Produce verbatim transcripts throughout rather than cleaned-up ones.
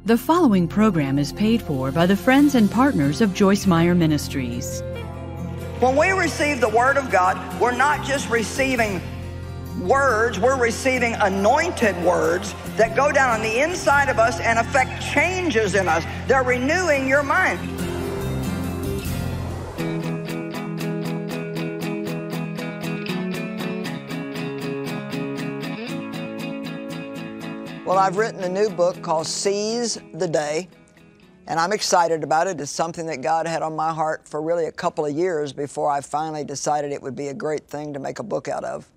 The following program is paid for by the friends and partners of Joyce Meyer Ministries. When we receive the Word of God, we're not just receiving words, we're receiving anointed words that go down on the inside of us and affect changes in us. They're renewing your mind. Well, I've written a new book called Seize the Day, and I'm excited about it. It's something that God had on my heart for really a couple of years before I finally decided it would be a great thing to make a book out of.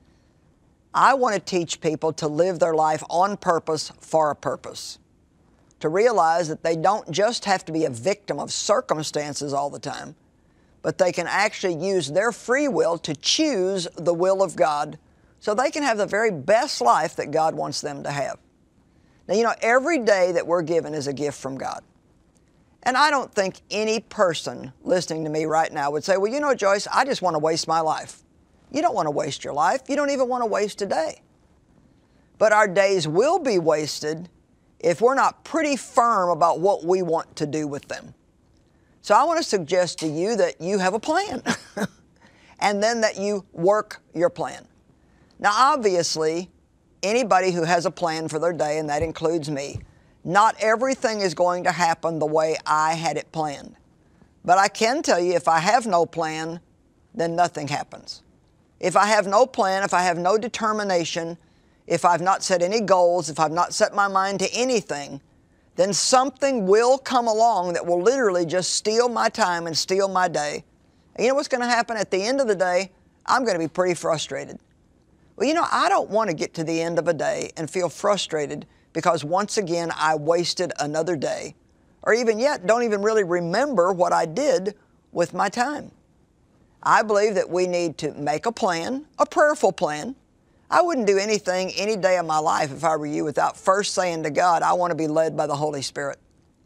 I want to teach people to live their life on purpose for a purpose, to realize that they don't just have to be a victim of circumstances all the time, but they can actually use their free will to choose the will of God so they can have the very best life that God wants them to have. Now, you know, every day that we're given is a gift from God. And I don't think any person listening to me right now would say, well, you know, Joyce, I just want to waste my life. You don't want to waste your life. You don't even want to waste a day. But our days will be wasted if we're not pretty firm about what we want to do with them. So I want to suggest to you that you have a plan and then that you work your plan. Now, obviously, anybody who has a plan for their day, and that includes me, not everything is going to happen the way I had it planned. But I can tell you, if I have no plan, then nothing happens. If I have no plan, if I have no determination, if I've not set any goals, if I've not set my mind to anything, then something will come along that will literally just steal my time and steal my day. And you know what's going to happen? At the end of the day, I'm going to be pretty frustrated. Well, you know, I don't want to get to the end of a day and feel frustrated because once again I wasted another day, or even yet don't even really remember what I did with my time. I believe that we need to make a plan, a prayerful plan. I wouldn't do anything any day of my life if I were you without first saying to God, I want to be led by the Holy Spirit.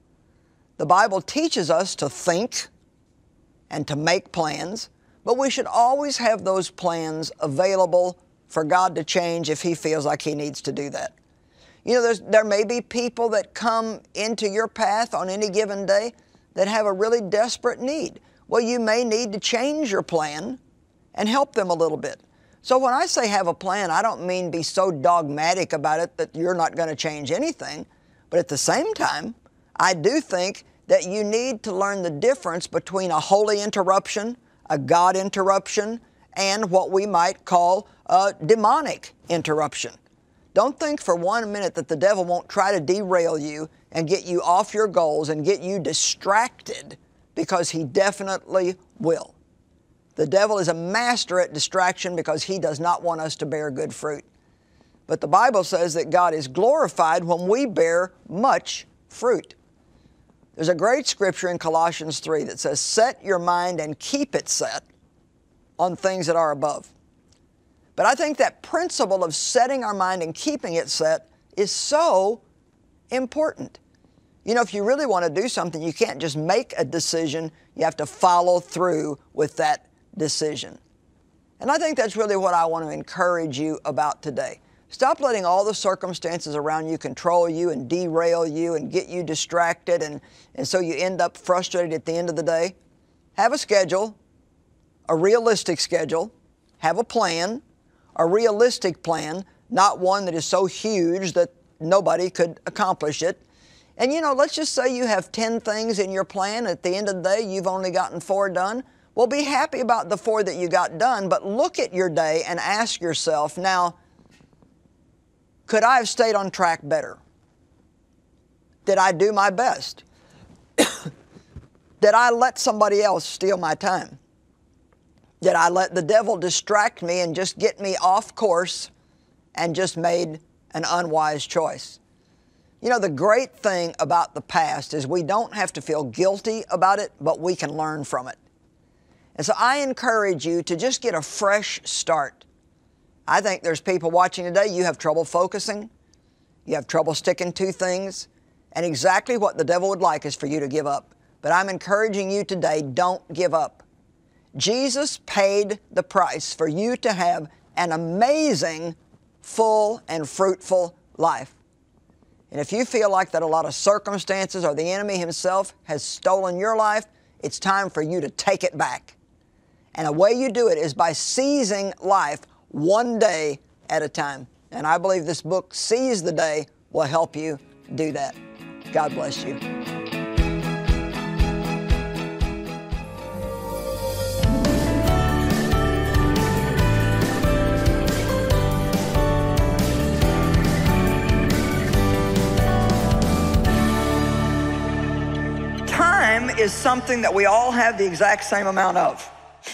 The Bible teaches us to think and to make plans, but we should always have those plans available for God to change if He feels like He needs to do that. You know, there's, there may be people that come into your path on any given day that have a really desperate need. Well, you may need to change your plan and help them a little bit. So when I say have a plan, I don't mean be so dogmatic about it that you're not going to change anything. But at the same time, I do think that you need to learn the difference between a holy interruption, a God interruption, and what we might call a demonic interruption. Don't think for one minute that the devil won't try to derail you and get you off your goals and get you distracted, because he definitely will. The devil is a master at distraction because he does not want us to bear good fruit. But the Bible says that God is glorified when we bear much fruit. There's a great scripture in Colossians three that says, set your mind and keep it set on things that are above. But I think that principle of setting our mind and keeping it set is so important. You know, if you really want to do something, you can't just make a decision. You have to follow through with that decision. And I think that's really what I want to encourage you about today. Stop letting all the circumstances around you control you and derail you and get you distracted, and, and so you end up frustrated at the end of the day. Have a schedule, a realistic schedule. Have a plan, a realistic plan, not one that is so huge that nobody could accomplish it. And you know, let's just say you have ten things in your plan. At the end of the day, you've only gotten four done. Well, be happy about the four that you got done, but look at your day and ask yourself, now, could I have stayed on track better? Did I do my best? Did I let somebody else steal my time? Did I let the devil distract me and just get me off course and just made an unwise choice? You know, the great thing about the past is we don't have to feel guilty about it, but we can learn from it. And so I encourage you to just get a fresh start. I think there's people watching today, you have trouble focusing, you have trouble sticking to things, and exactly what the devil would like is for you to give up. But I'm encouraging you today, don't give up. Jesus paid the price for you to have an amazing, full, and fruitful life. And if you feel like that a lot of circumstances or the enemy himself has stolen your life, it's time for you to take it back. And the way you do it is by seizing life one day at a time. And I believe this book, Seize the Day, will help you do that. God bless you. Time is something that we all have the exact same amount of.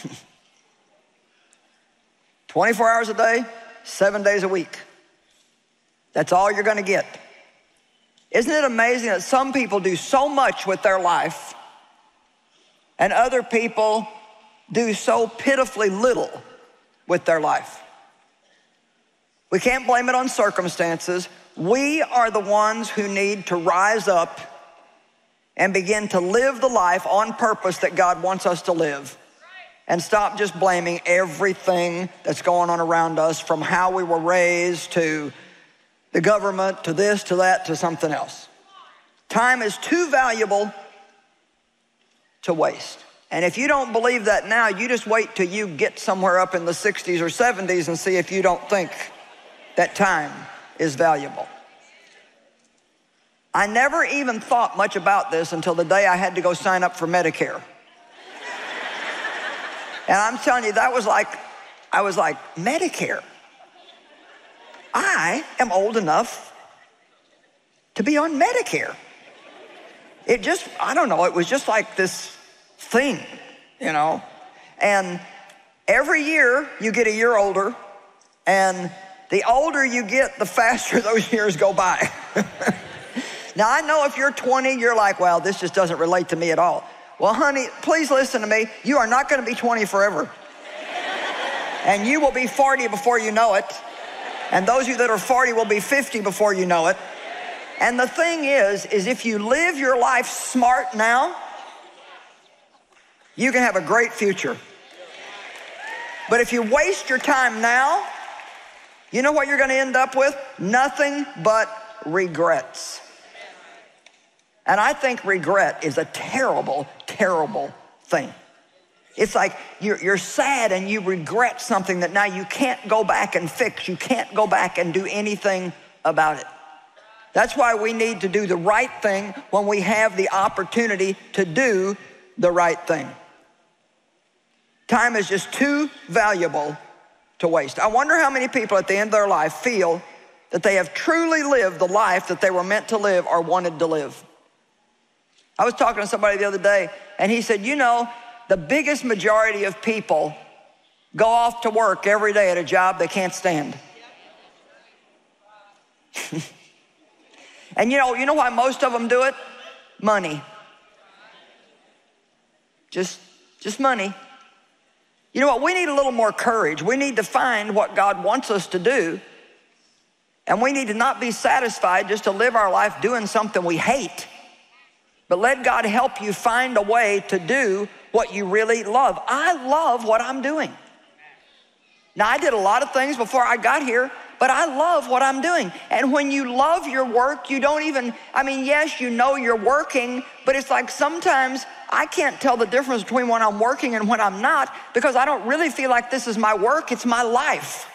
twenty-four hours a day, seven days a week. That's all you're going to get. Isn't it amazing that some people do so much with their life and other people do so pitifully little with their life? We can't blame it on circumstances. We are the ones who need to rise up and begin to live the life on purpose that God wants us to live. And stop just blaming everything that's going on around us, from how we were raised to the government, to this, to that, to something else. Time is too valuable to waste. And if you don't believe that now, you just wait till you get somewhere up in the sixties or seventies and see if you don't think that time is valuable. I never even thought much about this until the day I had to go sign up for Medicare. And I'm telling you, that was like, I was like, Medicare? I am old enough to be on Medicare. It just, I don't know, it was just like this thing, you know? And every year you get a year older, and the older you get, the faster those years go by. Now, I know if you're twenty, you're like, well, this just doesn't relate to me at all. Well, honey, please listen to me. You are not going to be twenty forever. And you will be forty before you know it. And those of you that are forty will be fifty before you know it. And the thing is, is if you live your life smart now, you can have a great future. But if you waste your time now, you know what you're going to end up with? Nothing but regrets. And I think regret is a terrible, terrible thing. It's like you're, you're sad and you regret something that now you can't go back and fix. You can't go back and do anything about it. That's why we need to do the right thing when we have the opportunity to do the right thing. Time is just too valuable to waste. I wonder how many people at the end of their life feel that they have truly lived the life that they were meant to live or wanted to live. I was talking to somebody the other day, and he said, you know, the biggest majority of people go off to work every day at a job they can't stand. And you know, you know why most of them do it? Money. Just, just money. You know what? We need a little more courage. We need to find what God wants us to do. And we need to not be satisfied just to live our life doing something we hate. But let God help you find a way to do what you really love. I love what I'm doing. Now, I did a lot of things before I got here, but I love what I'm doing. And when you love your work, you don't even, I mean, yes, you know you're working, but it's like sometimes I can't tell the difference between when I'm working and when I'm not, because I don't really feel like this is my work, it's my life.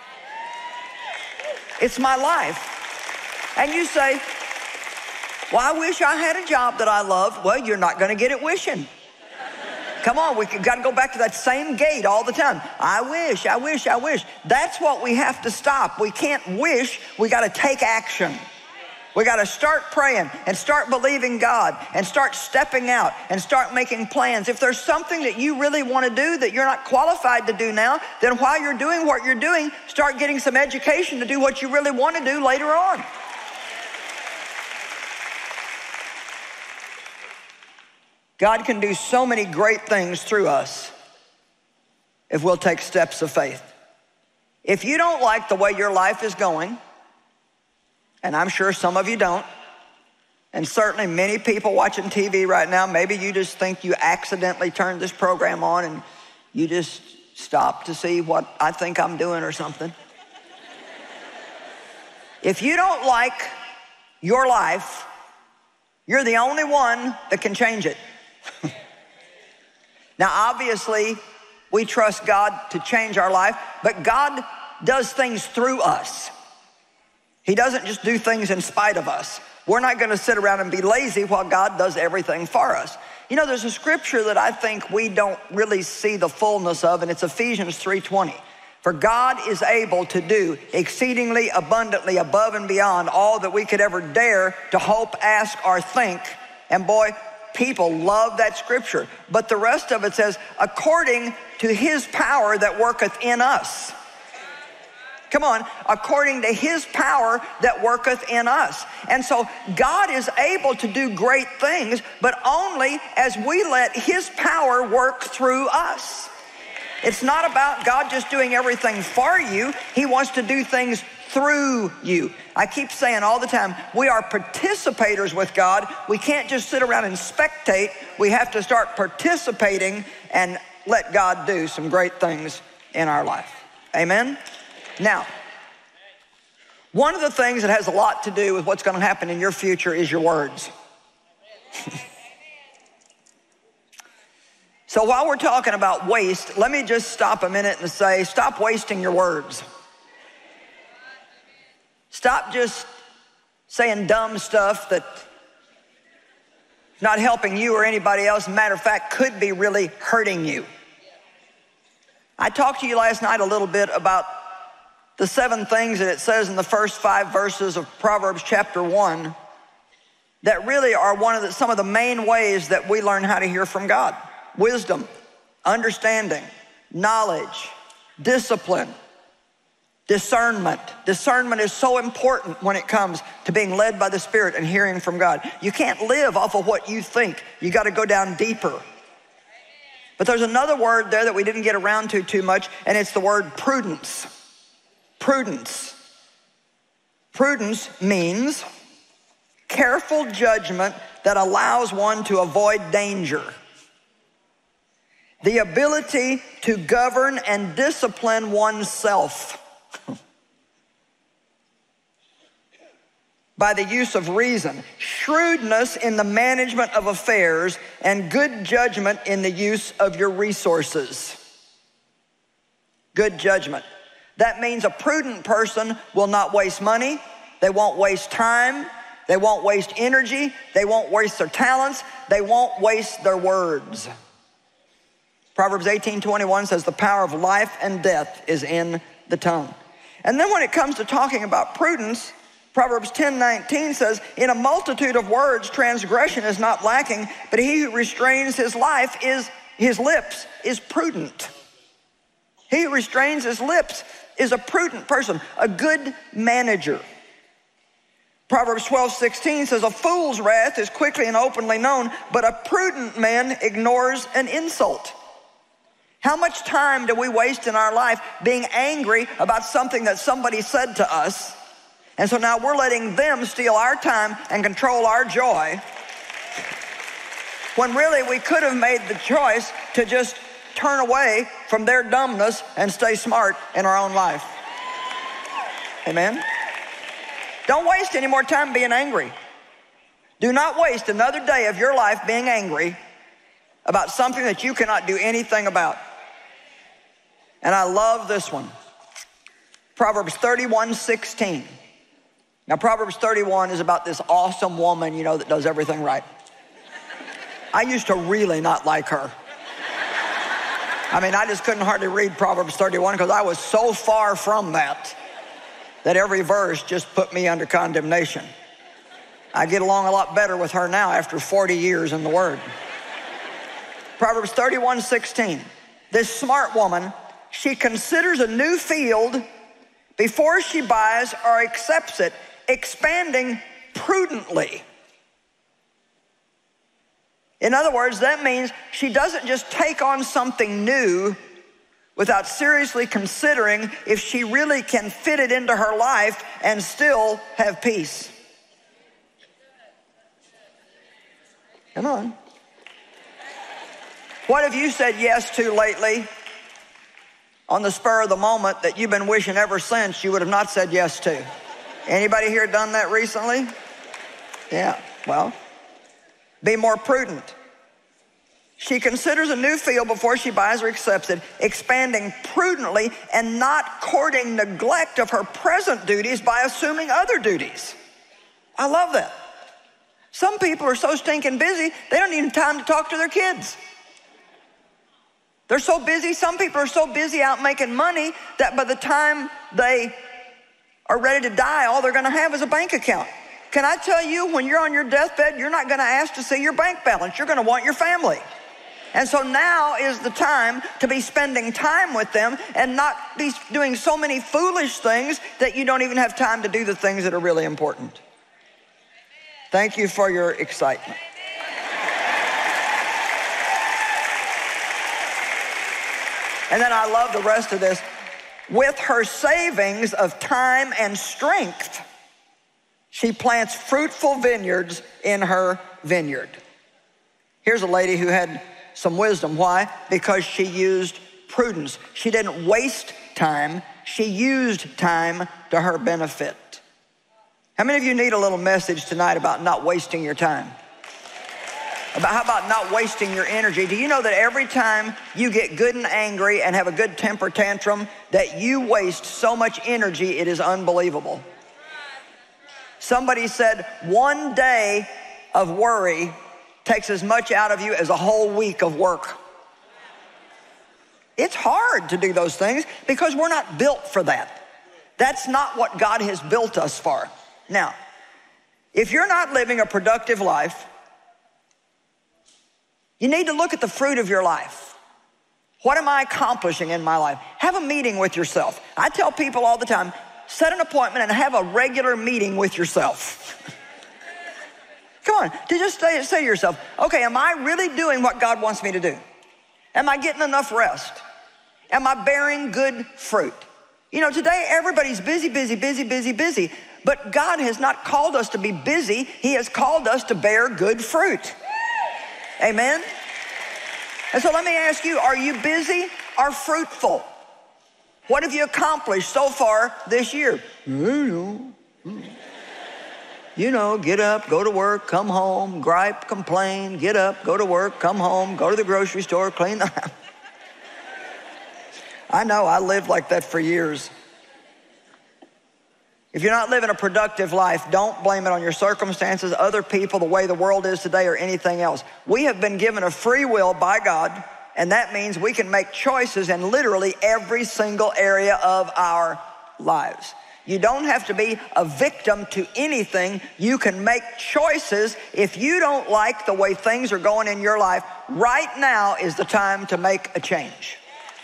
It's my life. And you say, well, I wish I had a job that I love. Well, you're not gonna get it wishing. Come on, we gotta go back to that same gate all the time. I wish, I wish, I wish. That's what we have to stop. We can't wish, we gotta take action. We gotta start praying and start believing God and start stepping out and start making plans. If there's something that you really wanna do that you're not qualified to do now, then while you're doing what you're doing, start getting some education to do what you really wanna do later on. God can do so many great things through us if we'll take steps of faith. If you don't like the way your life is going, and I'm sure some of you don't, and certainly many people watching T V right now, maybe you just think you accidentally turned this program on and you just stopped to see what I think I'm doing or something. If you don't like your life, you're the only one that can change it. Now, obviously, we trust God to change our life, but God does things through us. He doesn't just do things in spite of us. We're not going to sit around and be lazy while God does everything for us. You know, there's a scripture that I think we don't really see the fullness of, and it's Ephesians three twenty. For God is able to do exceedingly abundantly above and beyond all that we could ever dare to hope, ask, or think. And boy, people love that scripture. But the rest of it says, according to his power that worketh in us. Come on, according to his power that worketh in us. And so God is able to do great things, but only as we let his power work through us. It's not about God just doing everything for you. He wants to do things through you. I keep saying all the time, we are participators with God. We can't just sit around and spectate. We have to start participating and let God do some great things in our life. Amen? Now, one of the things that has a lot to do with what's going to happen in your future is your words. So while we're talking about waste, let me just stop a minute and say, stop wasting your words. Stop just saying dumb stuff that's not helping you or anybody else. Matter of fact, could be really hurting you. I talked to you last night a little bit about the seven things that it says in the first five verses of Proverbs chapter one that really are one of the, some of the main ways that we learn how to hear from God. Wisdom, understanding, knowledge, discipline, discernment. Discernment is so important when it comes to being led by the Spirit and hearing from God. You can't live off of what you think. You got to go down deeper. But there's another word there that we didn't get around to too much, and it's the word prudence. Prudence. Prudence means careful judgment that allows one to avoid danger. The ability to govern and discipline oneself by the use of reason, shrewdness in the management of affairs, and good judgment in the use of your resources. Good judgment. That means a prudent person will not waste money, they won't waste time, they won't waste energy, they won't waste their talents, they won't waste their words. Proverbs eighteen twenty-one says the power of life and death is in the tongue. And then when it comes to talking about prudence, Proverbs ten nineteen says, in a multitude of words, transgression is not lacking, but he who restrains his life is, his lips is prudent. He who restrains his lips is a prudent person, a good manager. Proverbs twelve sixteen says, a fool's wrath is quickly and openly known, but a prudent man ignores an insult. How much time do we waste in our life being angry about something that somebody said to us? And so now we're letting them steal our time and control our joy, when really we could have made the choice to just turn away from their dumbness and stay smart in our own life. Amen? Don't waste any more time being angry. Do not waste another day of your life being angry about something that you cannot do anything about. And I love this one. Proverbs thirty-one sixteen. Now, Proverbs thirty-one is about this awesome woman, you know, that does everything right. I used to really not like her. I mean, I just couldn't hardly read Proverbs thirty-one because I was so far from that, that every verse just put me under condemnation. I get along a lot better with her now after forty years in the Word. Proverbs thirty-one sixteen. This smart woman, she considers a new field before she buys or accepts it, expanding prudently. In other words, that means she doesn't just take on something new without seriously considering if she really can fit it into her life and still have peace. Come on. What have you said yes to lately on the spur of the moment that you've been wishing ever since you would have not said yes to? Anybody here done that recently? Yeah, well, be more prudent. She considers a new field before she buys or accepts it, expanding prudently and not courting neglect of her present duties by assuming other duties. I love that. Some people are so stinking busy, they don't even have time to talk to their kids. They're so busy, some people are so busy out making money that by the time they are ready to die, all they're gonna have is a bank account. Can I tell you, when you're on your deathbed, you're not gonna ask to see your bank balance. You're gonna want your family. And so now is the time to be spending time with them and not be doing so many foolish things that you don't even have time to do the things that are really important. Thank you for your excitement. And then I love the rest of this. With her savings of time and strength, she plants fruitful vineyards in her vineyard. Here's a lady who had some wisdom. Why? Because she used prudence. She didn't waste time. She used time to her benefit. How many of you need a little message tonight about not wasting your time? About how about not wasting your energy? Do you know that every time you get good and angry and have a good temper tantrum, that you waste so much energy, it is unbelievable. Somebody said one day of worry takes as much out of you as a whole week of work. It's hard to do those things because we're not built for that. That's not what God has built us for. Now, if you're not living a productive life, you need to look at the fruit of your life. What am I accomplishing in my life? Have a meeting with yourself. I tell people all the time, set an appointment and have a regular meeting with yourself. Come on, to just say, say to yourself, okay, am I really doing what God wants me to do? Am I getting enough rest? Am I bearing good fruit? You know, today everybody's busy, busy, busy, busy, busy, but God has not called us to be busy. He has called us to bear good fruit. Amen? And so let me ask you, are you busy or fruitful? What have you accomplished so far this year? You know, you know, get up, go to work, come home, gripe, complain, get up, go to work, come home, go to the grocery store, clean the house. I know, I lived like that for years. If you're not living a productive life, don't blame it on your circumstances, other people, the way the world is today, or anything else. We have been given a free will by God, and that means we can make choices in literally every single area of our lives. You don't have to be a victim to anything. You can make choices. If you don't like the way things are going in your life, right now is the time to make a change.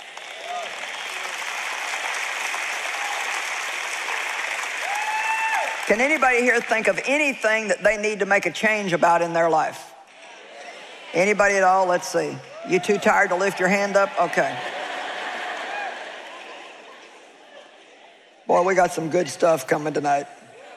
Can anybody here think of anything that they need to make a change about in their life? Anybody at all? Let's see. You too tired to lift your hand up? Okay. Boy, we got some good stuff coming tonight.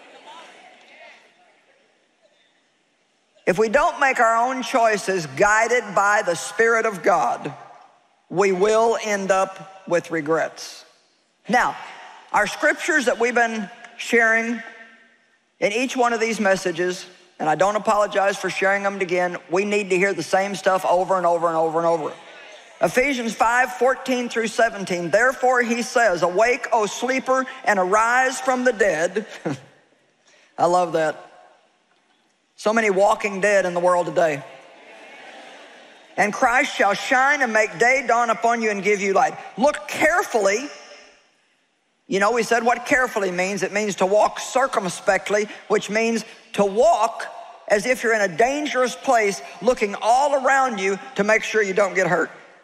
If we don't make our own choices guided by the Spirit of God, we will end up with regrets. Now, our scriptures that we've been sharing in each one of these messages, and I don't apologize for sharing them again, we need to hear the same stuff over and over and over and over. Ephesians five, fourteen through seventeen, therefore he says, awake, O sleeper, and arise from the dead. I love that. So many walking dead in the world today. And Christ shall shine and make day dawn upon you and give you light. Look carefully. You know, we said what carefully means. It means to walk circumspectly, which means to walk as if you're in a dangerous place, looking all around you to make sure you don't get hurt.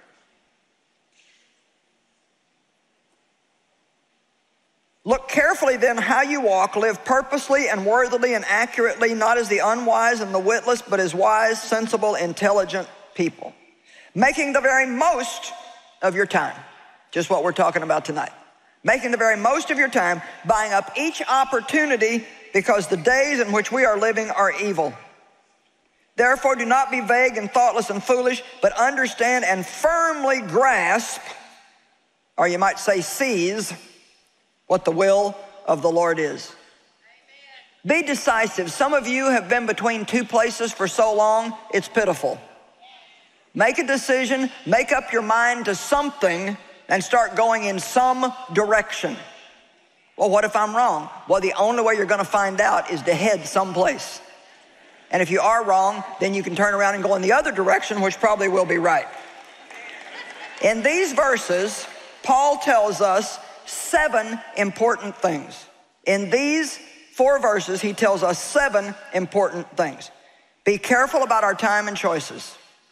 Look carefully then how you walk, live purposely and worthily and accurately, not as the unwise and the witless, but as wise, sensible, intelligent people, making the very most of your time. Just what we're talking about tonight. Making the very most of your time, buying up each opportunity, because the days in which we are living are evil. Therefore, do not be vague and thoughtless and foolish, but understand and firmly grasp, or you might say seize, what the will of the Lord is. Be decisive. Some of you have been between two places for so long, it's pitiful. Make a decision, make up your mind to something, and start going in some direction. Well, what if I'm wrong? Well, the only way you're gonna find out is to head someplace. And if you are wrong, then you can turn around and go in the other direction, which probably will be right. In these verses, Paul tells us seven important things. In these four verses, he tells us seven important things. Be careful about our time and choices.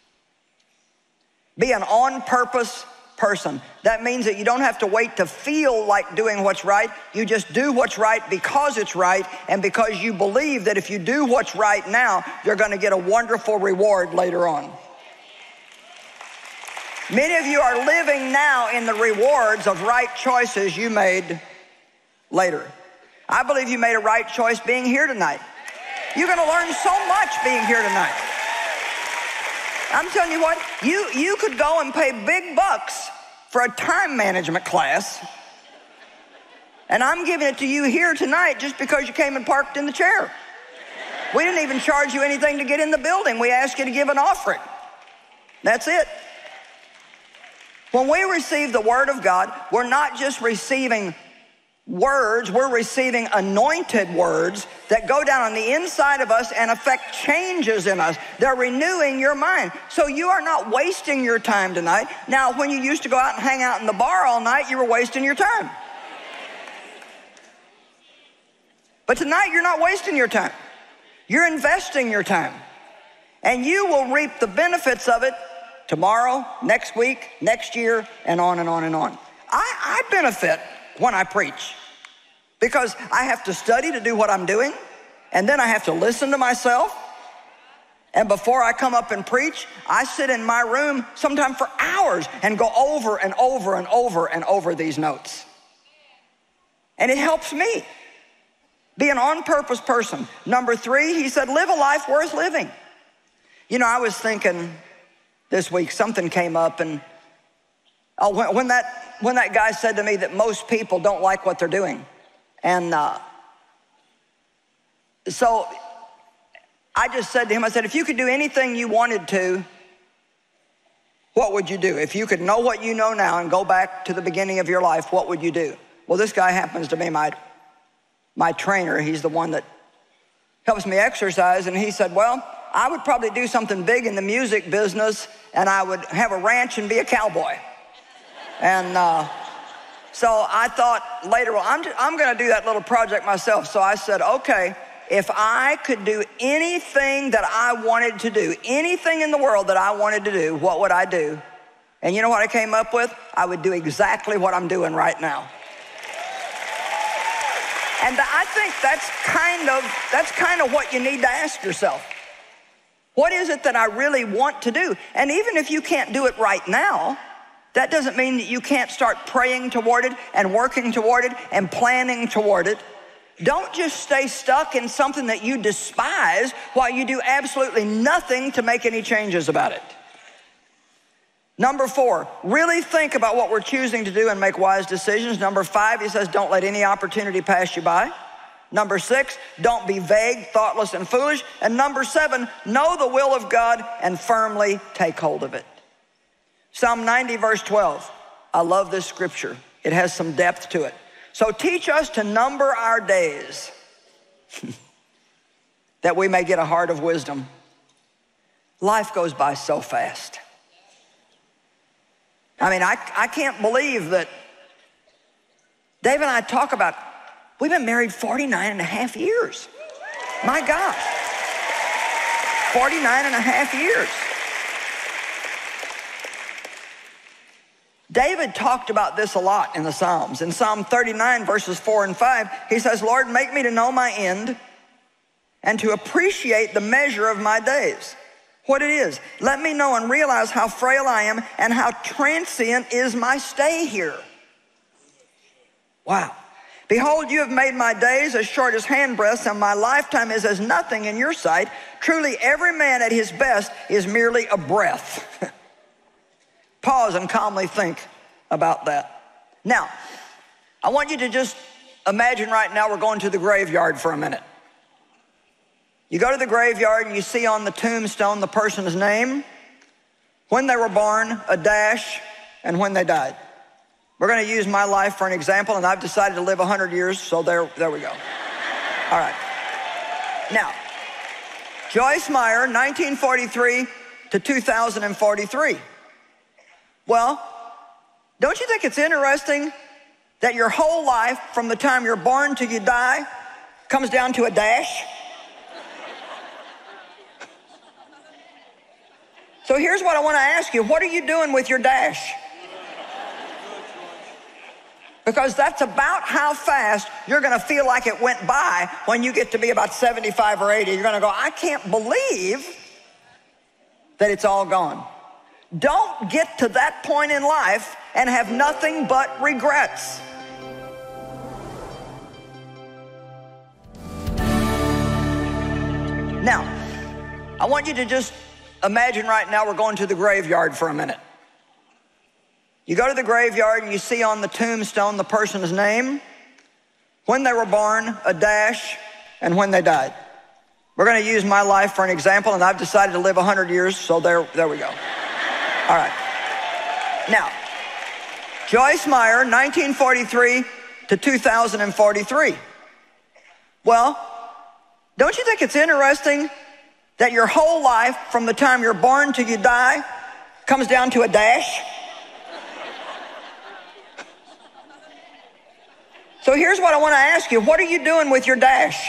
Be an on-purpose person. That means that you don't have to wait to feel like doing what's right. You just do what's right because it's right, and because you believe that if you do what's right now, you're going to get a wonderful reward later on. Many of you are living now in the rewards of right choices you made later. I believe you made a right choice being here tonight. You're going to learn so much being here tonight. I'm telling you what, you, you could go and pay big bucks for a time management class, and I'm giving it to you here tonight just because you came and parked in the chair. We didn't even charge you anything to get in the building. We asked you to give an offering. That's it. When we receive the Word of God, we're not just receiving words, we're receiving anointed words that go down on the inside of us and affect changes in us. They're renewing your mind. So you are not wasting your time tonight. Now, when you used to go out and hang out in the bar all night, you were wasting your time. But tonight, you're not wasting your time. You're investing your time. And you will reap the benefits of it tomorrow, next week, next year, and on and on and on. I, I benefit when I preach, because I have to study to do what I'm doing, and then I have to listen to myself. And before I come up and preach, I sit in my room sometimes for hours and go over and over and over and over these notes. And it helps me be an on-purpose person. Number three, he said, live a life worth living. You know, I was thinking this week, something came up, and oh, when, when that when that guy said to me that most people don't like what they're doing. And uh, so I just said to him, I said, if you could do anything you wanted to, what would you do? If you could know what you know now and go back to the beginning of your life, what would you do? Well, this guy happens to be my, my trainer. He's the one that helps me exercise. And he said, well, I would probably do something big in the music business, and I would have a ranch and be a cowboy. And uh, so I thought later, well, I'm, I'm going to do that little project myself. So I said, okay, if I could do anything that I wanted to do, anything in the world that I wanted to do, what would I do? And you know what I came up with? I would do exactly what I'm doing right now. And I think that's kind of, that's kind of what you need to ask yourself. What is it that I really want to do? And even if you can't do it right now, that doesn't mean that you can't start praying toward it and working toward it and planning toward it. Don't just stay stuck in something that you despise while you do absolutely nothing to make any changes about it. Number four, really think about what we're choosing to do and make wise decisions. Number five, he says, don't let any opportunity pass you by. Number six, don't be vague, thoughtless, and foolish. And number seven, know the will of God and firmly take hold of it. Psalm ninety, verse twelve. I love this scripture. It has some depth to it. So teach us to number our days that we may get a heart of wisdom. Life goes by so fast. I mean, I, I can't believe that Dave and I talk about, we've been married forty-nine and a half years. My gosh, forty-nine and a half years. David talked about this a lot in the Psalms. In Psalm thirty-nine, verses four and five, he says, Lord, make me to know my end and to appreciate the measure of my days, what it is. Let me know and realize how frail I am and how transient is my stay here. Wow. Behold, you have made my days as short as handbreadths, and my lifetime is as nothing in your sight. Truly, every man at his best is merely a breath. Pause and calmly think about that. Now, I want you to just imagine right now we're going to the graveyard for a minute. You go to the graveyard and you see on the tombstone the person's name, when they were born, a dash, and when they died. We're going to use my life for an example, and I've decided to live one hundred years, so there, there we go. All right. Now, Joyce Meyer, nineteen forty-three to two thousand forty-three. Well, don't you think it's interesting that your whole life, from the time you're born till you die, comes down to a dash? So here's what I want to ask you. What are you doing with your dash? Because that's about how fast you're going to feel like it went by when you get to be about seventy-five or eighty. You're going to go, I can't believe that it's all gone. Don't get to that point in life and have nothing but regrets. Now, I want you to just imagine right now we're going to the graveyard for a minute. You go to the graveyard and you see on the tombstone the person's name, when they were born, a dash, and when they died. We're going to use my life for an example, and I've decided to live one hundred years, so there, there we go. All right. Now, Joyce Meyer, nineteen forty-three to two thousand forty-three. Well, don't you think it's interesting that your whole life, from the time you're born till you die, comes down to a dash? So here's what I want to ask you. What are you doing with your dash?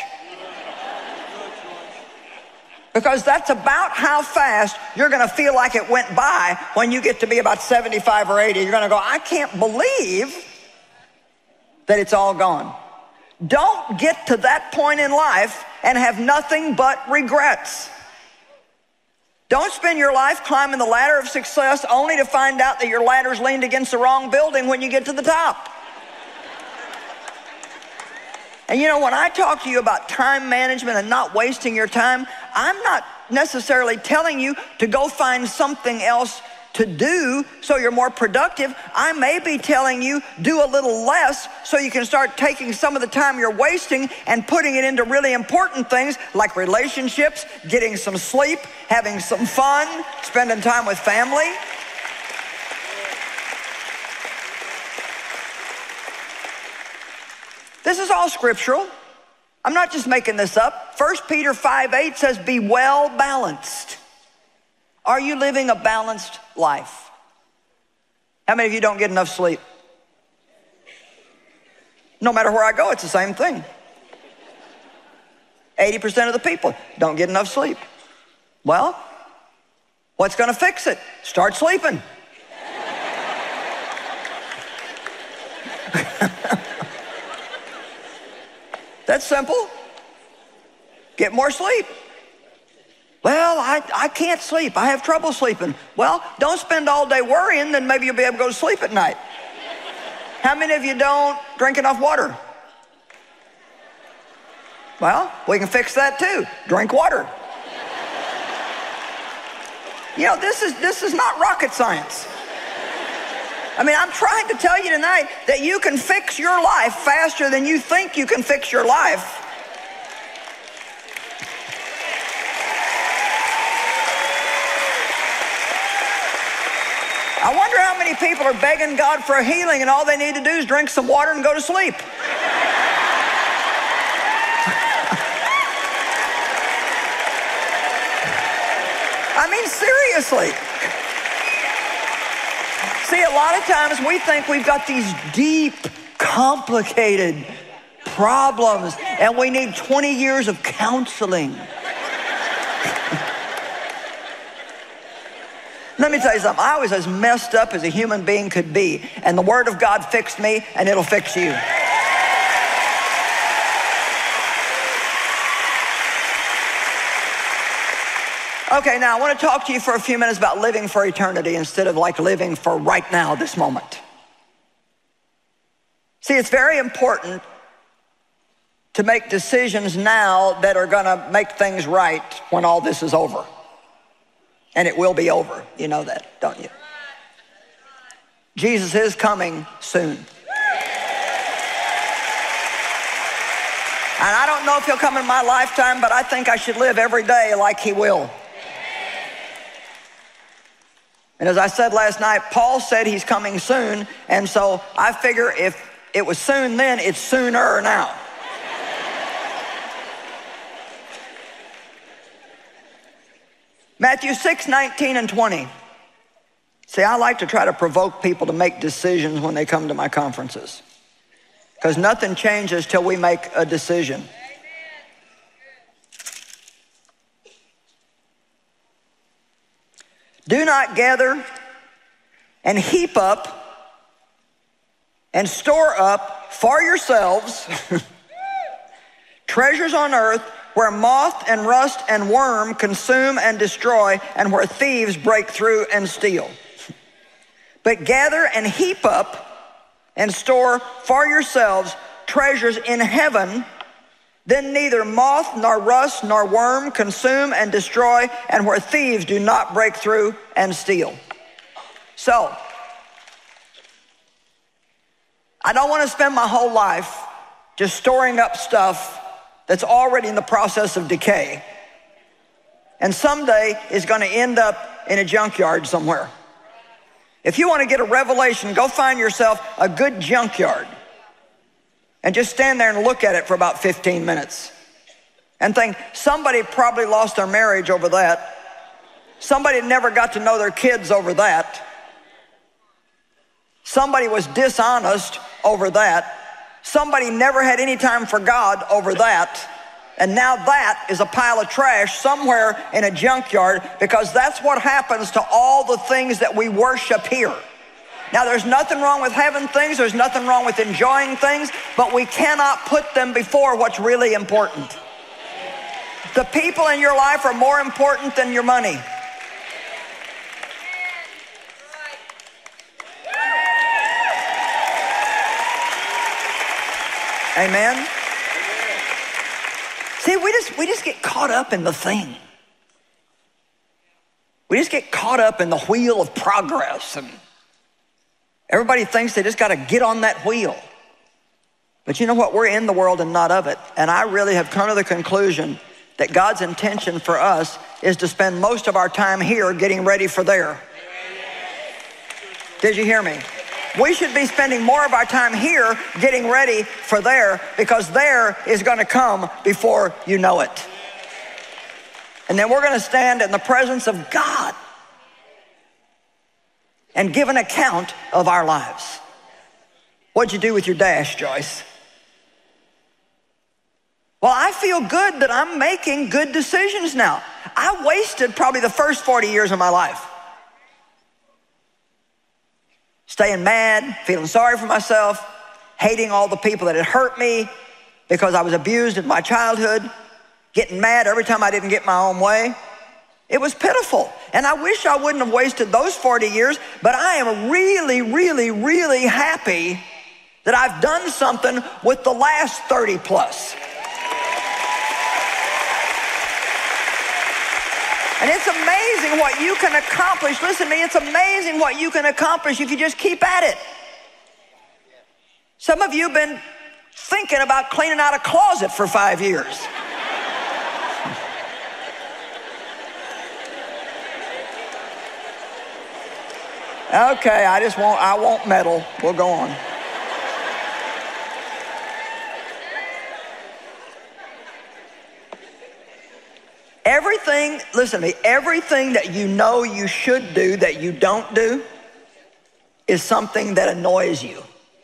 Because that's about how fast you're going to feel like it went by when you get to be about seventy-five or eighty. You're going to go, I can't believe that it's all gone. Don't get to that point in life and have nothing but regrets. Don't spend your life climbing the ladder of success only to find out that your ladder's leaned against the wrong building when you get to the top. And you know, when I talk to you about time management and not wasting your time, I'm not necessarily telling you to go find something else to do so you're more productive. I may be telling you do a little less so you can start taking some of the time you're wasting and putting it into really important things like relationships, getting some sleep, having some fun, spending time with family. This is all scriptural. I'm not just making this up. First Peter five eight says, be well balanced. Are you living a balanced life? How many of you don't get enough sleep? No matter where I go, it's the same thing. eighty percent of the people don't get enough sleep. Well, what's going to fix it? Start sleeping. That's simple. Get more sleep. Well, I, I can't sleep. I have trouble sleeping. Well, don't spend all day worrying, then maybe you'll be able to go to sleep at night. How many of you don't drink enough water? Well, we can fix that too. Drink water. You know, this is, this is not rocket science. I mean, I'm trying to tell you tonight that you can fix your life faster than you think you can fix your life. I wonder how many people are begging God for a healing and all they need to do is drink some water and go to sleep. I mean, seriously. See, a lot of times we think we've got these deep, complicated problems and we need twenty years of counseling. Let me tell you something. I was as messed up as a human being could be, and the Word of God fixed me, and it'll fix you. Okay, now I want to talk to you for a few minutes about living for eternity instead of like living for right now, this moment. See, it's very important to make decisions now that are going to make things right when all this is over. And it will be over. You know that, don't you? Jesus is coming soon. And I don't know if he'll come in my lifetime, but I think I should live every day like he will. And as I said last night, Paul said he's coming soon, and so I figure if it was soon then, it's sooner now. Matthew six, nineteen and twenty. See, I like to try to provoke people to make decisions when they come to my conferences, because nothing changes till we make a decision. Do not gather and heap up and store up for yourselves treasures on earth, where moth and rust and worm consume and destroy, and where thieves break through and steal. But gather and heap up and store for yourselves treasures in heaven, then neither moth nor rust nor worm consume and destroy, and where thieves do not break through and steal. So, I don't want to spend my whole life just storing up stuff that's already in the process of decay, and someday is going to end up in a junkyard somewhere. If you want to get a revelation, go find yourself a good junkyard and just stand there and look at it for about fifteen minutes and think, somebody probably lost their marriage over that. Somebody never got to know their kids over that. Somebody was dishonest over that. Somebody never had any time for God over that. And now that is a pile of trash somewhere in a junkyard, because that's what happens to all the things that we worship here. Now, there's nothing wrong with having things. There's nothing wrong with enjoying things, but we cannot put them before what's really important. The people in your life are more important than your money. Amen. See, we just, we just get caught up in the thing. We just get caught up in the wheel of progress, and everybody thinks they just got to get on that wheel. But you know what? We're in the world and not of it. And I really have come to the conclusion that God's intention for us is to spend most of our time here getting ready for there. Did you hear me? We should be spending more of our time here getting ready for there, because there is going to come before you know it. And then we're going to stand in the presence of God and give an account of our lives. What'd you do with your dash, Joyce? Well, I feel good that I'm making good decisions now. I wasted probably the first forty years of my life staying mad, feeling sorry for myself, hating all the people that had hurt me because I was abused in my childhood, getting mad every time I didn't get my own way. It was pitiful. And I wish I wouldn't have wasted those forty years, but I am really, really, really happy that I've done something with the last thirty plus. And it's amazing what you can accomplish. Listen to me, it's amazing what you can accomplish if you just keep at it. Some of you have been thinking about cleaning out a closet for five years. Okay, I just won't, I won't meddle. We'll go on. Everything, listen to me, everything that you know you should do that you don't do is something that annoys you.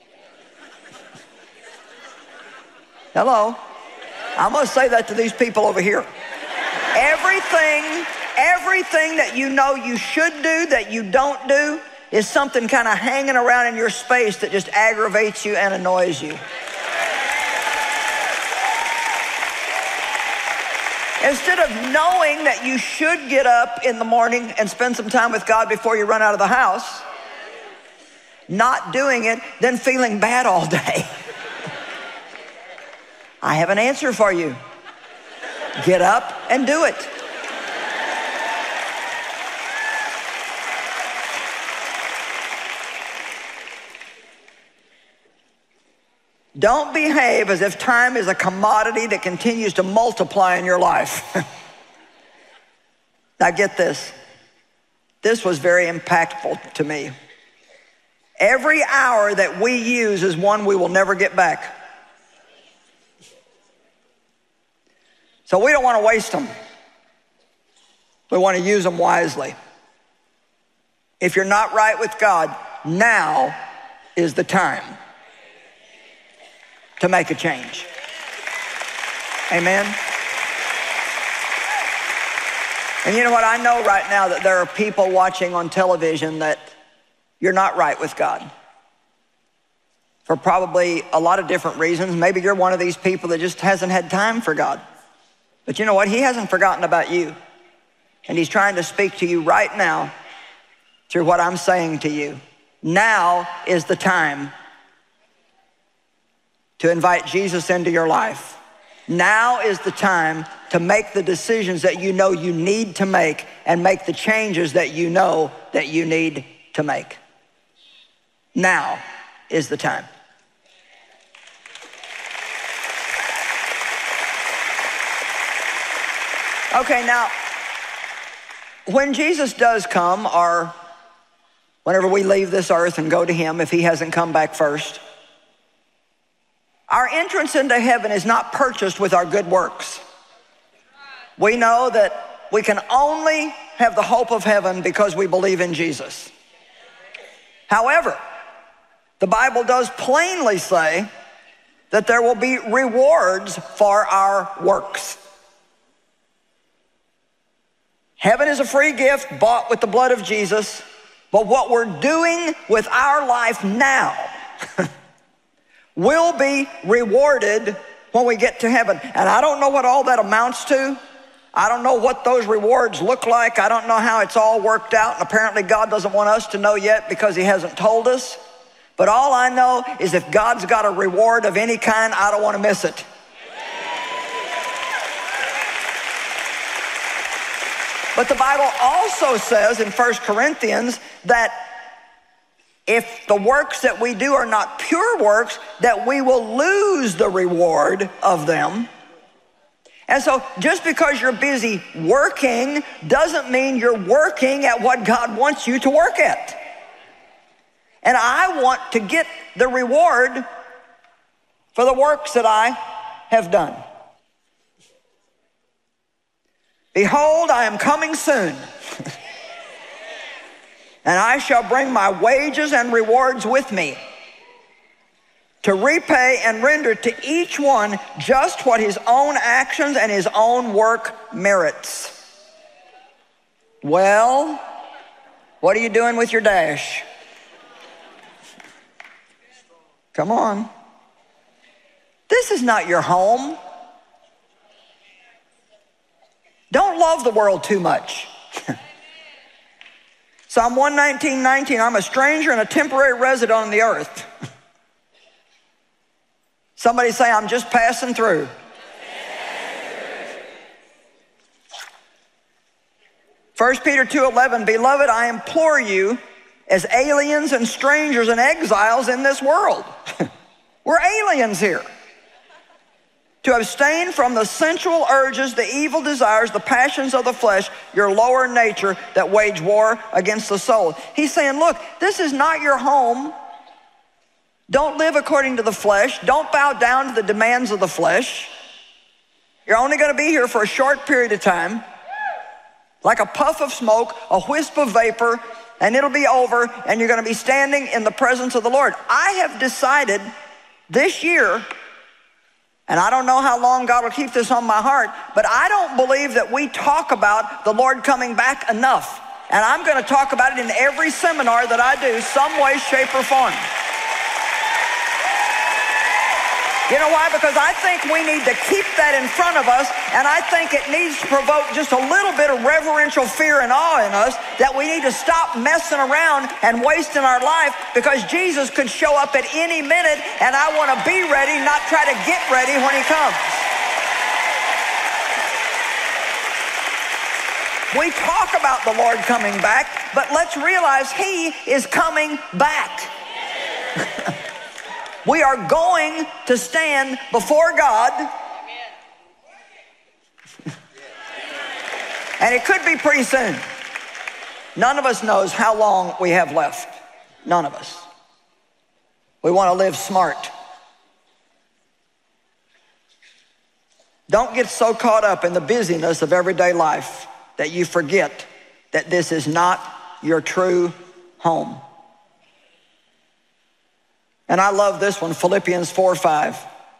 Hello? I'm going to say that to these people over here. Everything, everything that you know you should do that you don't do is something kind of hanging around in your space that just aggravates you and annoys you. Instead of knowing that you should get up in the morning and spend some time with God before you run out of the house, not doing it, then feeling bad all day. I have an answer for you. Get up and do it. Don't behave as if time is a commodity that continues to multiply in your life. Now get this. This was very impactful to me. Every hour that we use is one we will never get back. So we don't want to waste them. We want to use them wisely. If you're not right with God, now is the time to make a change. Amen? And you know what? I know right now that there are people watching on television that you're not right with God for probably a lot of different reasons. Maybe you're one of these people that just hasn't had time for God. But you know what? He hasn't forgotten about you. And he's trying to speak to you right now through what I'm saying to you. Now is the time to invite Jesus into your life. Now is the time to make the decisions that you know you need to make and make the changes that you know that you need to make. Now is the time. Okay, now, when Jesus does come, or whenever we leave this earth and go to him, if he hasn't come back first, our entrance into heaven is not purchased with our good works. We know that we can only have the hope of heaven because we believe in Jesus. However, the Bible does plainly say that there will be rewards for our works. Heaven is a free gift bought with the blood of Jesus, but what we're doing with our life now will be rewarded when we get to heaven. And I don't know what all that amounts to. I don't know what those rewards look like. I don't know how it's all worked out. And apparently God doesn't want us to know yet because he hasn't told us. But all I know is if God's got a reward of any kind, I don't want to miss it. But the Bible also says in First Corinthians that if the works that we do are not pure works, that we will lose the reward of them. And so just because you're busy working doesn't mean you're working at what God wants you to work at. And I want to get the reward for the works that I have done. Behold, I am coming soon, and I shall bring my wages and rewards with me to repay and render to each one just what his own actions and his own work merits. Well, what are you doing with your dash? Come on. This is not your home. Don't love the world too much. Psalm one nineteen, nineteen, I'm a stranger and a temporary resident on the earth. Somebody say, I'm just passing through. First Peter two eleven, beloved, I implore you as aliens and strangers and exiles in this world. We're aliens here. To abstain from the sensual urges, the evil desires, the passions of the flesh, your lower nature that wage war against the soul. He's saying, look, this is not your home. Don't live according to the flesh. Don't bow down to the demands of the flesh. You're only going to be here for a short period of time, like a puff of smoke, a wisp of vapor, and it'll be over, and you're going to be standing in the presence of the Lord. I have decided this year, and I don't know how long God will keep this on my heart, but I don't believe that we talk about the Lord coming back enough. And I'm going to talk about it in every seminar that I do, some way, shape, or form. You know why? Because I think we need to keep that in front of us, and I think it needs to provoke just a little bit of reverential fear and awe in us that we need to stop messing around and wasting our life, because Jesus could show up at any minute, and I want to be ready, not try to get ready when he comes. We talk about the Lord coming back, but let's realize he is coming back. We are going to stand before God. And it could be pretty soon. None of us knows how long we have left. None of us. We want to live smart. Don't get so caught up in the busyness of everyday life that you forget that this is not your true home. And I love this one, Philippians four five.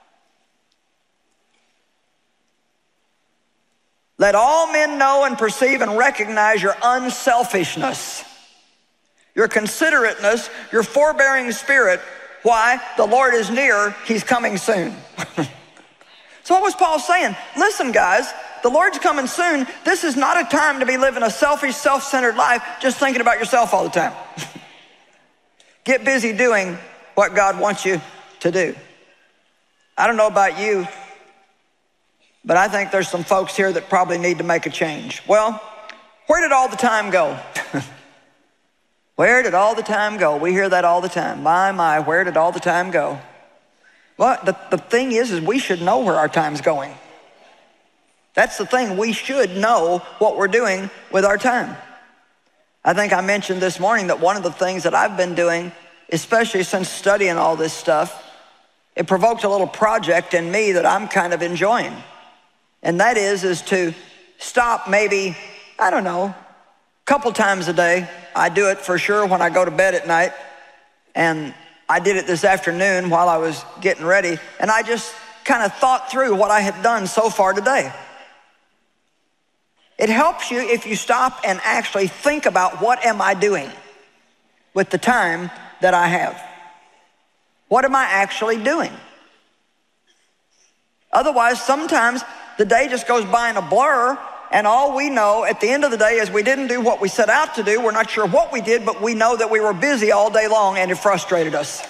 Let all men know and perceive and recognize your unselfishness, your considerateness, your forbearing spirit. Why? The Lord is near, he's coming soon. So what was Paul saying? Listen, guys, the Lord's coming soon. This is not a time to be living a selfish, self-centered life, just thinking about yourself all the time. Get busy doing what God wants you to do. I don't know about you, but I think there's some folks here that probably need to make a change. Well, where did all the time go? Where did all the time go? We hear that all the time. My, my, where did all the time go? Well, the, the thing is, is we should know where our time's going. That's the thing. We should know what we're doing with our time. I think I mentioned this morning that one of the things that I've been doing, especially since studying all this stuff, it provoked a little project in me that I'm kind of enjoying. And that is, is to stop maybe, I don't know, a couple times a day. I do it for sure when I go to bed at night. And I did it this afternoon while I was getting ready. And I just kind of thought through what I had done so far today. It helps you if you stop and actually think about, what am I doing with the time that I have? What am I actually doing? Otherwise, sometimes the day just goes by in a blur, and all we know at the end of the day is we didn't do what we set out to do. We're not sure what we did, but we know that we were busy all day long, and it frustrated us.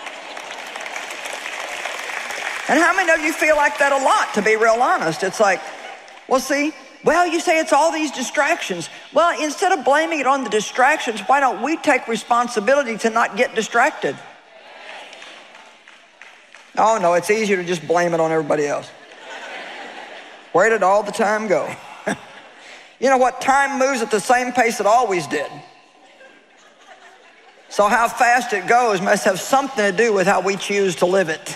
And how many of you feel like that a lot, to be real honest? It's like, well, see, well, you say it's all these distractions. Well, instead of blaming it on the distractions, why don't we take responsibility to not get distracted? Oh, no, it's easier to just blame it on everybody else. Where did all the time go? You know what? Time moves at the same pace it always did. So how fast it goes must have something to do with how we choose to live it.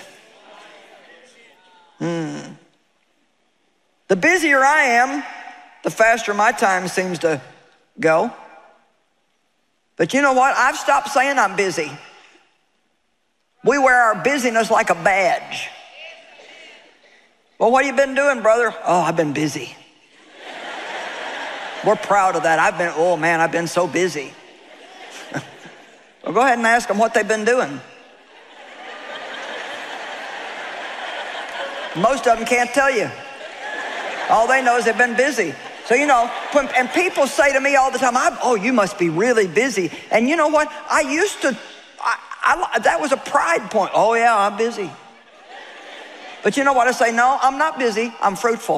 Hmm. The busier I am, the faster my time seems to go. But you know what? I've stopped saying I'm busy. We wear our busyness like a badge. Well, what have you been doing, brother? Oh, I've been busy. We're proud of that. I've been, oh man, I've been so busy. Well, go ahead and ask them what they've been doing. Most of them can't tell you. All they know is they've been busy. So, you know, when, and people say to me all the time, I, oh, you must be really busy. And you know what? I used to, I, I, that was a pride point. Oh yeah, I'm busy. But you know what? I say, no, I'm not busy. I'm fruitful.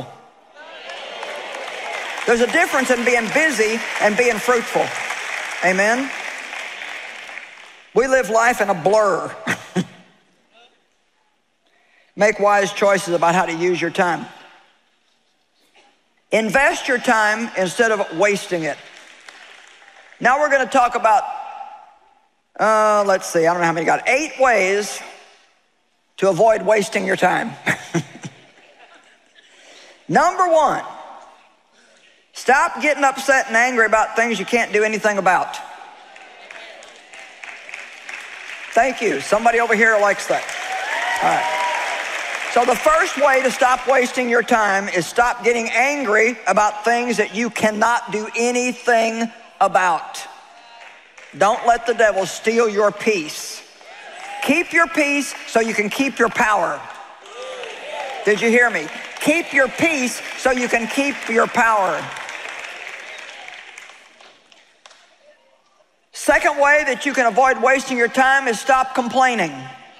There's a difference in being busy and being fruitful. Amen? We live life in a blur. Make wise choices about how to use your time. Invest your time instead of wasting it. Now we're going to talk about, uh, let's see, I don't know how many got. Eight ways to avoid wasting your time. Number one, stop getting upset and angry about things you can't do anything about. Thank you. Somebody over here likes that. All right. So the first way to stop wasting your time is stop getting angry about things that you cannot do anything about. Don't let the devil steal your peace. Keep your peace so you can keep your power. Did you hear me? Keep your peace so you can keep your power. Second way that you can avoid wasting your time is stop complaining.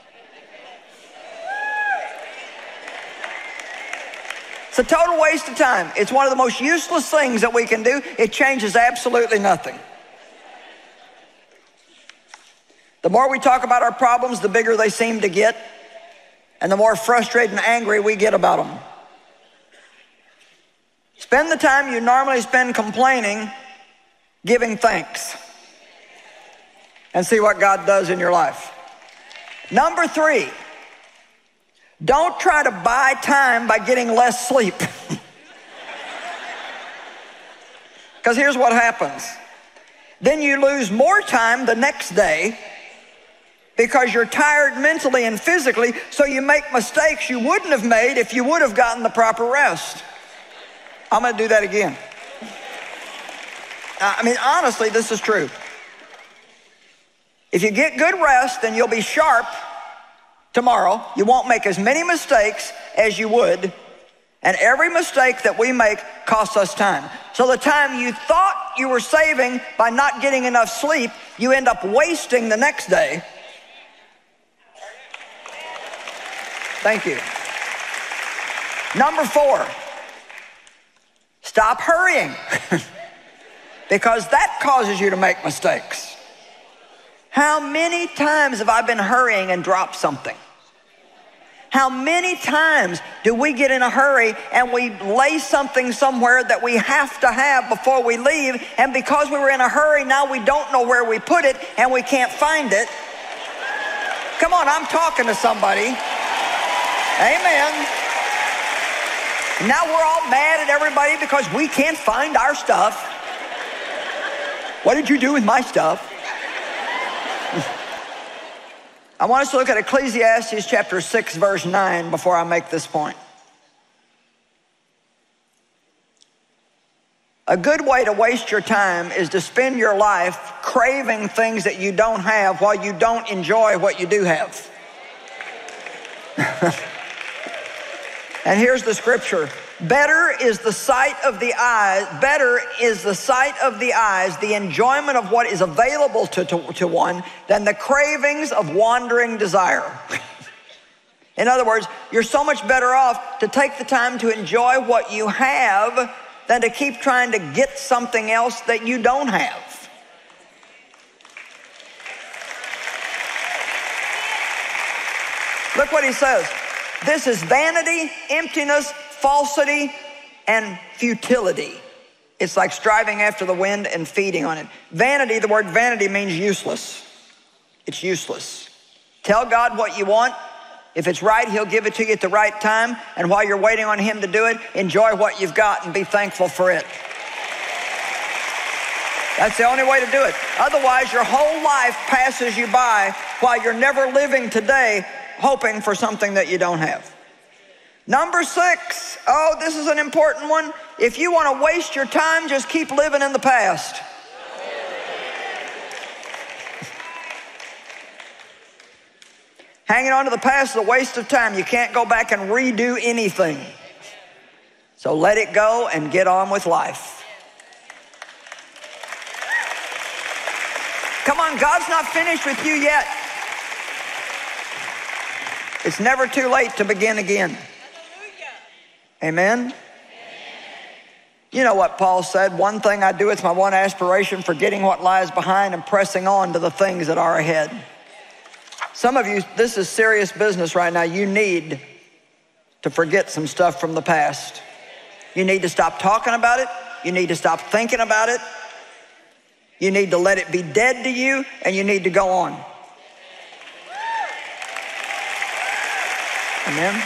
It's a total waste of time. It's one of the most useless things that we can do. It changes absolutely nothing. The more we talk about our problems, the bigger they seem to get, and the more frustrated and angry we get about them. Spend the time you normally spend complaining, giving thanks, and see what God does in your life. Number three, don't try to buy time by getting less sleep. Because here's what happens. Then you lose more time the next day because you're tired mentally and physically, so you make mistakes you wouldn't have made if you would have gotten the proper rest. I'm going to do that again. I mean, honestly, this is true. If you get good rest, then you'll be sharp tomorrow. You won't make as many mistakes as you would. And every mistake that we make costs us time. So the time you thought you were saving by not getting enough sleep, you end up wasting the next day. Thank you. Number four, stop hurrying. Because that causes you to make mistakes. How many times have I been hurrying and dropped something? How many times do we get in a hurry and we lay something somewhere that we have to have before we leave, and because we were in a hurry, now we don't know where we put it and we can't find it? Come on, I'm talking to somebody. Amen. Now we're all mad at everybody because we can't find our stuff. What did you do with my stuff? I want us to look at Ecclesiastes chapter six, verse nine before I make this point. A good way to waste your time is to spend your life craving things that you don't have while you don't enjoy what you do have. And here's the scripture. Better is the sight of the eyes, better is the sight of the eyes, the enjoyment of what is available to, to, to one, than the cravings of wandering desire. In other words, you're so much better off to take the time to enjoy what you have than to keep trying to get something else that you don't have. Look what he says. This is vanity, emptiness, falsity, and futility. It's like striving after the wind and feeding on it. Vanity, the word vanity means useless. It's useless. Tell God what you want. If it's right, he'll give it to you at the right time. And while you're waiting on him to do it, enjoy what you've got and be thankful for it. That's the only way to do it. Otherwise, your whole life passes you by while you're never living today hoping for something that you don't have. Number six, oh, this is an important one. If you want to waste your time, just keep living in the past. Hanging on to the past is a waste of time. You can't go back and redo anything. So let it go and get on with life. Come on, God's not finished with you yet. It's never too late to begin again. Amen? You know what Paul said, one thing I do, it's my one aspiration, forgetting what lies behind and pressing on to the things that are ahead. Some of you, this is serious business right now. You need to forget some stuff from the past. You need to stop talking about it. You need to stop thinking about it. You need to let it be dead to you, and you need to go on. Amen?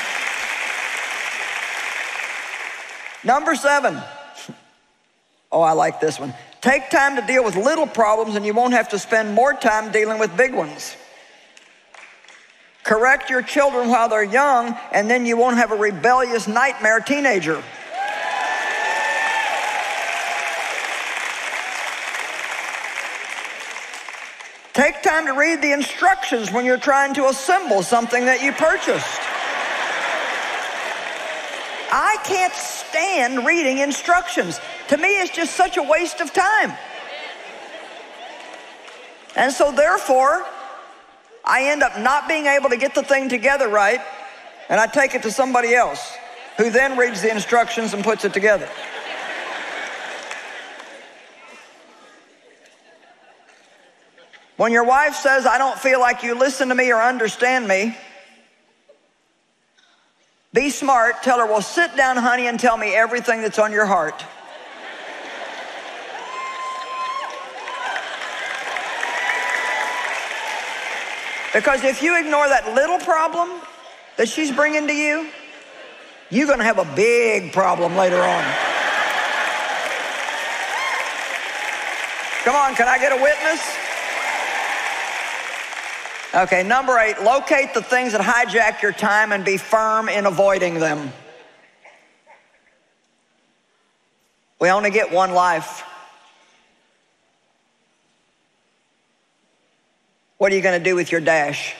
Number seven. Oh, I like this one. Take time to deal with little problems and you won't have to spend more time dealing with big ones. Correct your children while they're young, and then you won't have a rebellious nightmare teenager. Take time to read the instructions when you're trying to assemble something that you purchased. I can't stand reading instructions. To me, it's just such a waste of time. And so therefore, I end up not being able to get the thing together right, and I take it to somebody else who then reads the instructions and puts it together. When your wife says, I don't feel like you listen to me or understand me, be smart. Tell her, well, sit down, honey, and tell me everything that's on your heart. Because if you ignore that little problem that she's bringing to you, you're going to have a big problem later on. Come on, can I get a witness? Okay, number eight, locate the things that hijack your time and be firm in avoiding them. We only get one life. What are you going to do with your dash?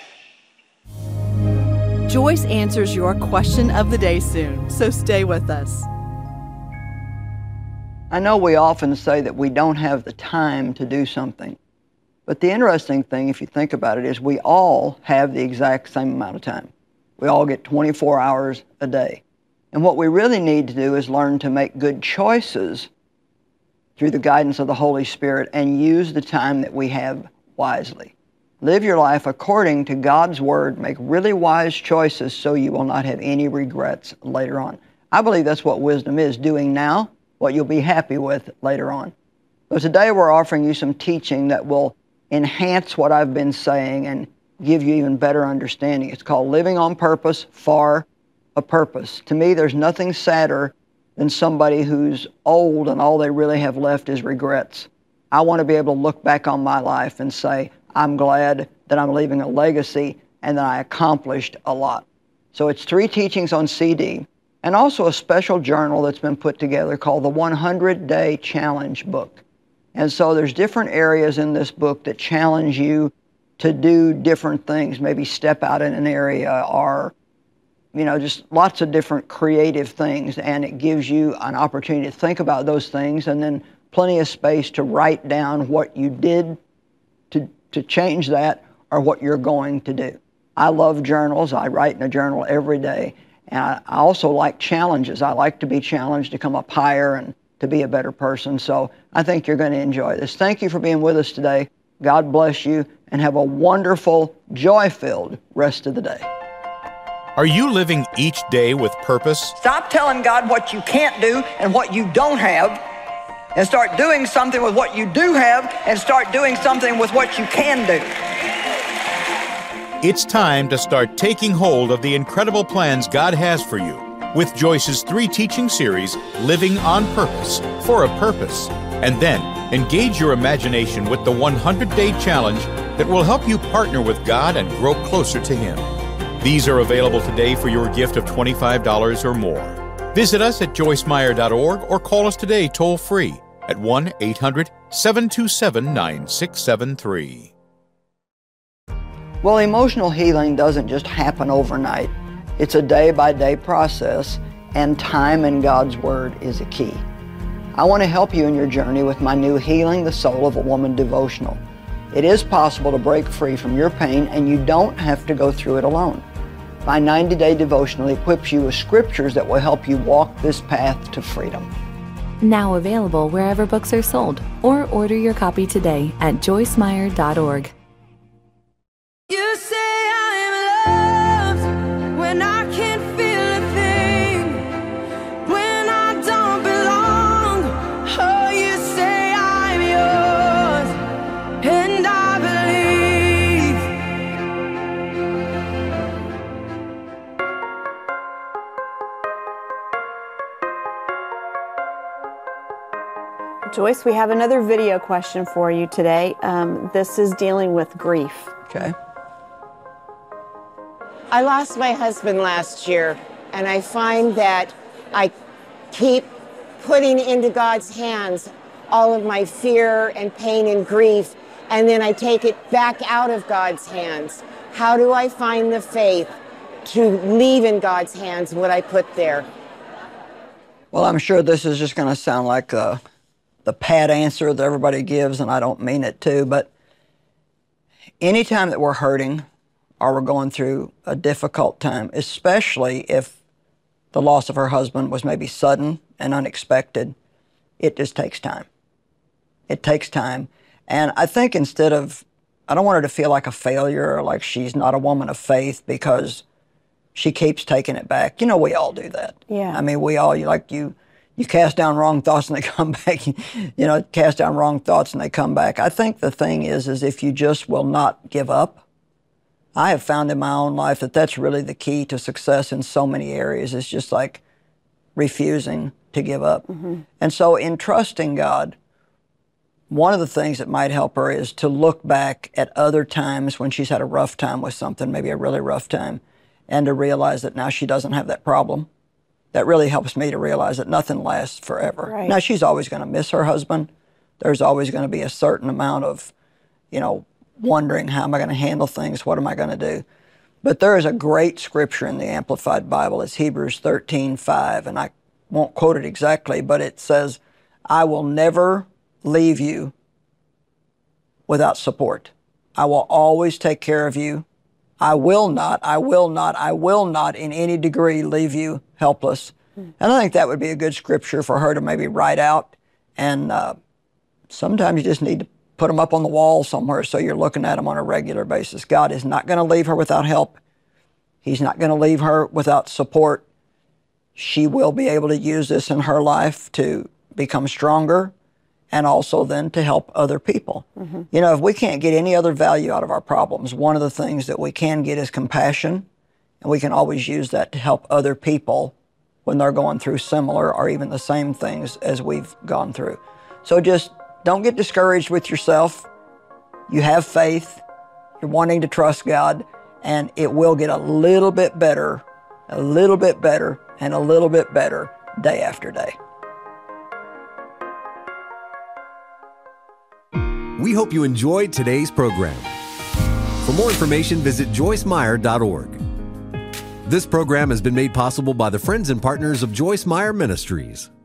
Joyce answers your question of the day soon, so stay with us. I know we often say that we don't have the time to do something, but the interesting thing, if you think about it, is we all have the exact same amount of time. We all get twenty-four hours a day. And what we really need to do is learn to make good choices through the guidance of the Holy Spirit and use the time that we have wisely. Live your life according to God's Word. Make really wise choices so you will not have any regrets later on. I believe that's what wisdom is, doing now what you'll be happy with later on. So today we're offering you some teaching that will enhance what I've been saying and give you even better understanding. It's called Living on Purpose for a Purpose. To me, there's nothing sadder than somebody who's old and all they really have left is regrets. I want to be able to look back on my life and say, I'm glad that I'm leaving a legacy and that I accomplished a lot. So it's three teachings on C D and also a special journal that's been put together called the one hundred day Challenge book. And so there's different areas in this book that challenge you to do different things, maybe step out in an area or, you know, just lots of different creative things. And it gives you an opportunity to think about those things and then plenty of space to write down what you did to to change that or what you're going to do. I love journals. I write in a journal every day. And I, I also like challenges. I like to be challenged to come up higher and to be a better person. So I think you're going to enjoy this. Thank you for being with us today. God bless you and have a wonderful, joy-filled rest of the day. Are you living each day with purpose? Stop telling God what you can't do and what you don't have, and start doing something with what you do have, and start doing something with what you can do. It's time to start taking hold of the incredible plans God has for you with Joyce's three teaching series, Living on Purpose for a Purpose. And then engage your imagination with the one hundred day Challenge that will help you partner with God and grow closer to Him. These are available today for your gift of twenty-five dollars or more. Visit us at joyce meyer dot org or call us today toll-free at one eight hundred, seven two seven, nine six seven three. Well, emotional healing doesn't just happen overnight. It's a day-by-day process, and time in God's Word is a key. I want to help you in your journey with my new Healing the Soul of a Woman devotional. It is possible to break free from your pain, and you don't have to go through it alone. My ninety day devotional equips you with scriptures that will help you walk this path to freedom. Now available wherever books are sold, or order your copy today at joyce meyer dot org. You say I'm loved when I can't feel a thing, when I don't belong. Oh, you say I'm yours, and I believe. Joyce, we have another video question for you today. Um, this is dealing with grief. Okay. I lost my husband last year, and I find that I keep putting into God's hands all of my fear and pain and grief, and then I take it back out of God's hands. How do I find the faith to leave in God's hands what I put there? Well, I'm sure this is just going to sound like uh, the pat answer that everybody gives, and I don't mean it to, but anytime that we're hurting or we're going through a difficult time, especially if the loss of her husband was maybe sudden and unexpected, it just takes time. It takes time. And I think instead of I don't want her to feel like a failure or like she's not a woman of faith because she keeps taking it back. You know, we all do that. Yeah. I mean, we all, you like you, you cast down wrong thoughts and they come back. You know, cast down wrong thoughts and they come back. I think the thing is, is if you just will not give up, I have found in my own life that that's really the key to success in so many areas. It's just like refusing to give up. Mm-hmm. And so in trusting God, one of the things that might help her is to look back at other times when she's had a rough time with something, maybe a really rough time, and to realize that now she doesn't have that problem. That really helps me to realize that nothing lasts forever. Right. Now, she's always going to miss her husband. There's always going to be a certain amount of, you know, wondering, how am I going to handle things? What am I going to do? But there is a great scripture in the Amplified Bible. It's Hebrews thirteen five, and I won't quote it exactly, but it says, I will never leave you without support. I will always take care of you. I will not, I will not, I will not in any degree leave you helpless. Mm. And I think that would be a good scripture for her to maybe write out. And uh, sometimes you just need to put them up on the wall somewhere so you're looking at them on a regular basis. God is not going to leave her without help. He's not going to leave her without support. She will be able to use this in her life to become stronger and also then to help other people. Mm-hmm. You know, if we can't get any other value out of our problems, one of the things that we can get is compassion, and we can always use that to help other people when they're going through similar or even the same things as we've gone through. So just don't get discouraged with yourself. You have faith, you're wanting to trust God, and it will get a little bit better, a little bit better, and a little bit better day after day. We hope you enjoyed today's program. For more information, visit joyce meyer dot org. This program has been made possible by the friends and partners of Joyce Meyer Ministries.